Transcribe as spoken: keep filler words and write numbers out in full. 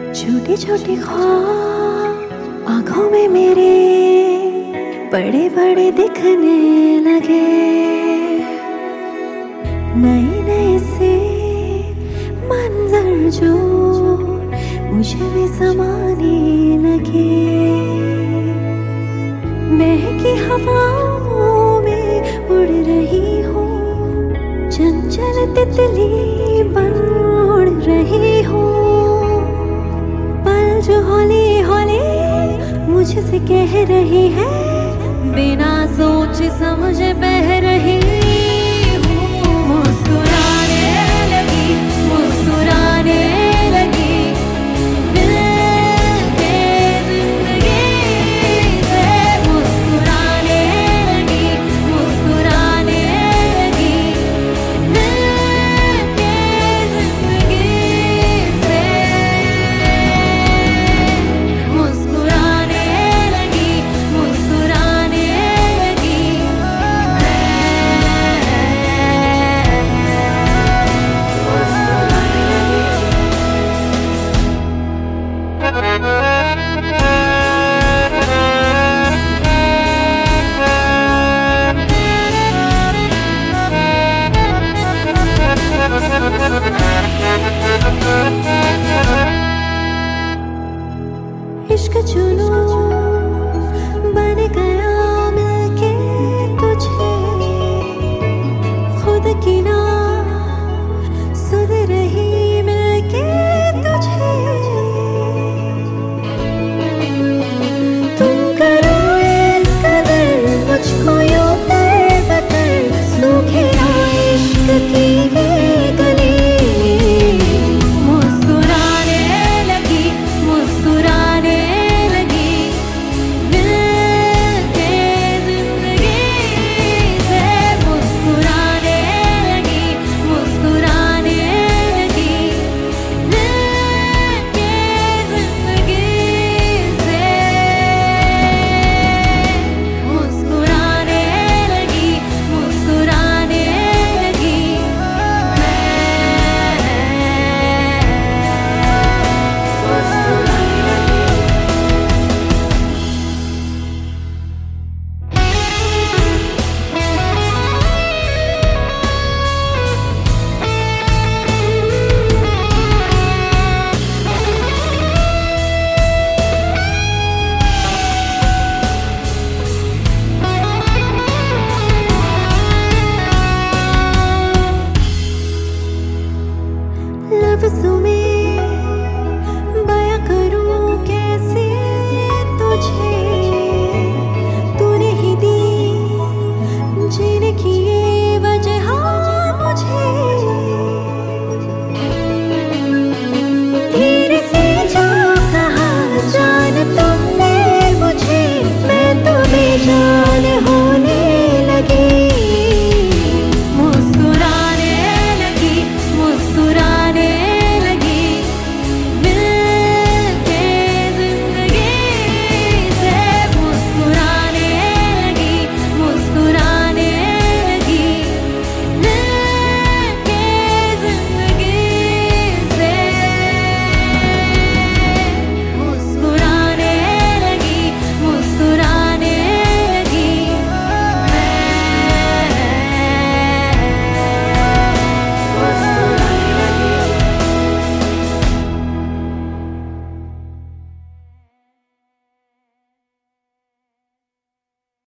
छोटे छोटे ख्वाब आंखों में मेरे बड़े बड़े दिखने लगे। नए नए से मंजर जो मुझे भी समाने लगे। महकी हवाओं में उड़ रही हूँ, चंचल तितली बन उड़ रही हूँ। पल जो हौले हौले मुझसे कह रही है, बिना सोच समझ बह रही हूँ। मुस्कुराने लगी, मुस्कुराने लगी, दिल के जिंदगी से मुस्कुराने लगी, मुस्कुराने लगी, दिल के जिंदगी से मुस्कुराने लगी, मुस्कुराने लगी इश्क चुनो बन गया मिलके तुझे, खुद की ना सुध रही मिलके तुझे। तुम करो इस कदर मुझको यूं तर बतर, सूखे ना इश्क की ये गली। मुस्कुराने लगी, मुस्कुराने लगी, दिल के जिंदगी से मुस्कुराने लगी, मुस्कुराने लगी, दिल के जिंदगी से मुस्कुराने लगी, मुस्कुराने लगी लफ्ज़ों में